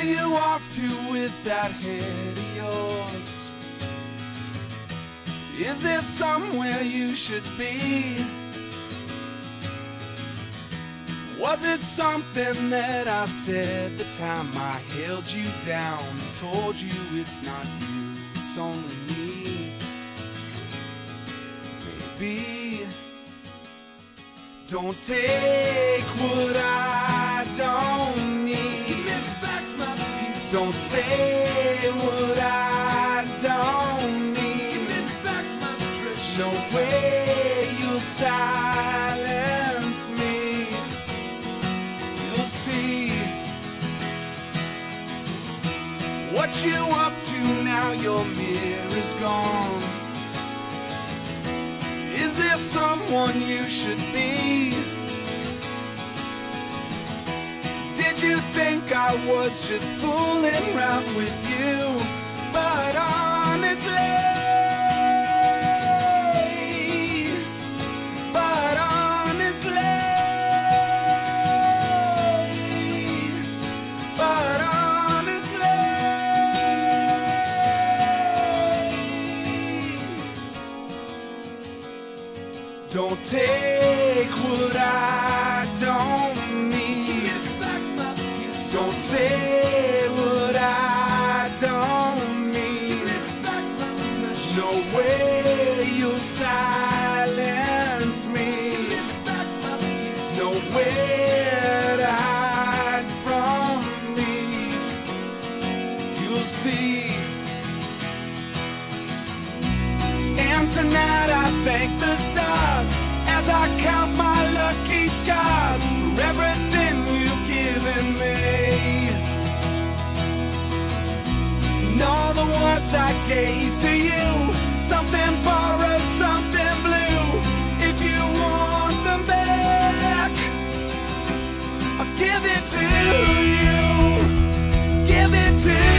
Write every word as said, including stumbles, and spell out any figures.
are you off to with that head of yours? Is there somewhere you should be? Was it something that I said the time I held you down and told you it's not you, it's only me? Maybe. Don't take what I don't need. Don't say what I don't need. No way you'll silence me. You'll see what you up to now. Your mirror's gone. Is there someone you should be? Did you think I was just fooling around with you? But honestly, but honestly, but honestly, don't take what I don't need. Don't say what I don't mean. No way you'll silence me. Nowhere to hide from me. You'll see. And tonight I thank the stars as I count my lucky scars for everything you've given me. And all the words I gave to you, something borrowed, something blue. If you want them back, I'll give it to you. Give it to you.